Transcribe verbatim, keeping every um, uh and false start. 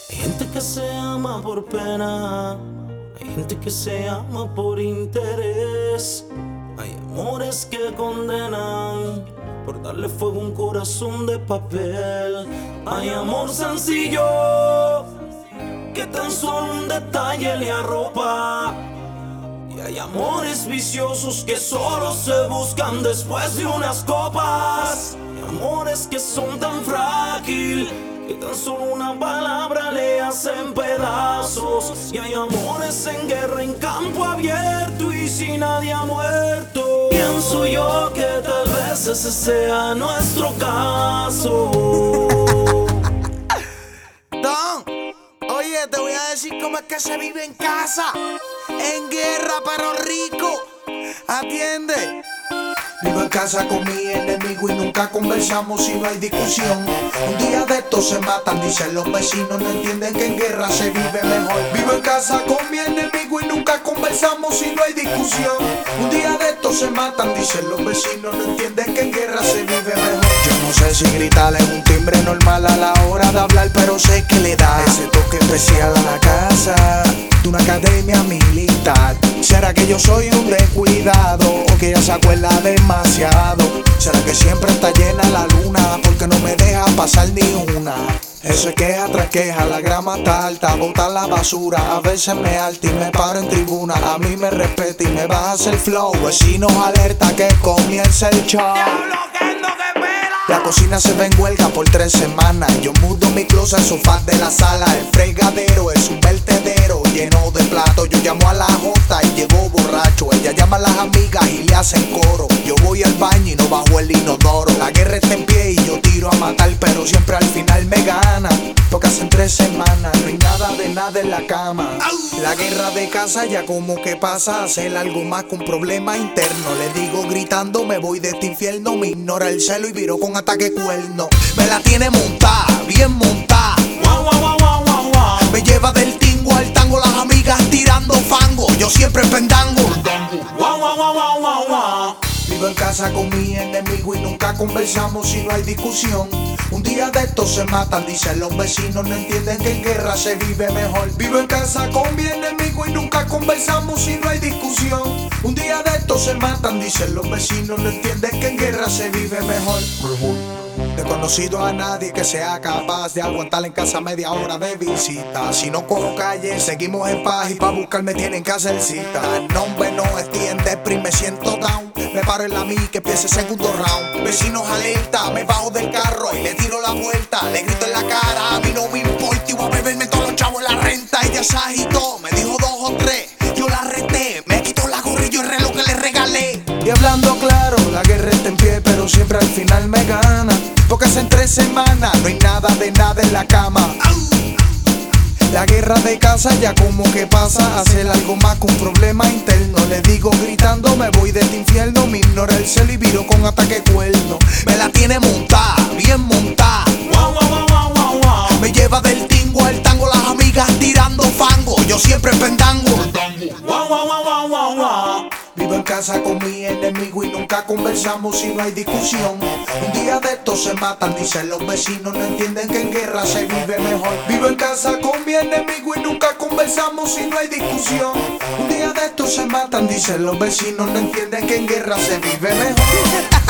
Hay gente que se ama por pena, hay gente que se ama por interés. Hay amores que condenan por darle fuego a un corazón de papel. Hay amor sencillo que tan solo un detalle le arropa. Y hay amores viciosos que solo se buscan después de unas copas. Y amores que son tan frágil que tan solo una palabra le hacen pedazos. Y hay amores en guerra en campo abierto y si nadie ha muerto. Pienso yo que tal vez ese sea nuestro caso. Don, oye, te voy a decir cómo es que se vive en casa. En guerra pero rico. Atiende. Vivo en casa con mi enemigo y nunca conversamos si no hay discusión. Un día de estos se matan, dicen los vecinos, no entienden que en guerra se vive mejor. Vivo en casa con mi enemigo y nunca conversamos si no hay discusión. Un día de estos se matan, dicen los vecinos, no entienden que en guerra se vive mejor. Yo no sé si gritar es un timbre normal a la hora de hablar, pero sé que le da ese toque especial a la casa de una academia militar. ¿Será que yo soy un descuidado o que ella se acuerda demasiado? ¿Será que siempre está llena la luna porque no me deja pasar ni una? Eso es queja tras queja, la grama está alta, bota la basura. A veces me alta y me paro en tribuna. A mí me respeta y me baja a hacer flow. Vecinos alerta que comienza el show. La cocina se ve en huelga por tres semanas. Yo mudo mi closet al sofá de la sala. El fregadero es un vertedero lleno de platos. Yo llamo a la jota y llegó borracho. Ella llama a las amigas y le hacen coro. Yo voy al baño y no bajo el inodoro. La guerra está en pie y yo tiro a matar, pero siempre al final me gana. Porque hacen tres semanas no hay nada de nada en la cama. La guerra de casa ya como que pasa a hacer algo más que un problema interno. Le digo gritando me voy de este infierno. Me ignora el celo y viro con ataque cuerno. Me la tiene montada, bien montada. Wow, wow, wow, wow, wow, wow. Me lleva del tingo al tango, las amigas tirando fango. Yo siempre pendango. Wow, wow, wow, wow, wow, wow. Vivo en casa con mi enemigo y nunca conversamos si no hay discusión. Un día de estos se matan, dicen los vecinos, no entienden que en guerra se vive mejor. Vivo en casa con mi enemigo y nunca conversamos si no hay discusión. Un día de estos se matan, dicen los vecinos, no entienden que en guerra se vive mejor. Desconocido a nadie que sea capaz de aguantar en casa media hora de visita. Si no cojo calle, seguimos en paz y pa' buscarme tienen que hacer cita. Nombre no extiende, prime, me siento down. Me paro en la mi que empiece segundo round. Vecinos alerta, me bajo del carro y le tiro la vuelta. Le grito en la cara, a mí no me importa y voy a beberme todos los chavos en la renta. Ella se agitó, me dijo dos o tres, yo la reté. Me quitó la gorra y yo el reloj que le regalé. Y hablando claro, la guerra está en pie, pero siempre al final me gana. Porque hace tres semanas no hay nada de nada en la cama. La guerra de casa ya como que pasa a ser algo más que un problema interno. Le digo gritando me voy de este infierno. Me ignora el celo y viro con ataque cuerno. Me la tiene montada, bien montada. Wow, wow, wow, wow, wow, wow. Me lleva del tingo al tango, las amigas tirando fango. Yo siempre pendango. Wow, wow, wow, wow, wow, wow. Vivo en casa con mi enemigo y nunca conversamos si no hay discusión. Un día de estos se matan, dicen los vecinos, no entienden que en guerra se vive mejor. Vivo en casa con mi enemigo y nunca conversamos si no hay discusión. Un día de estos se matan, dicen los vecinos, no entienden que en guerra se vive mejor.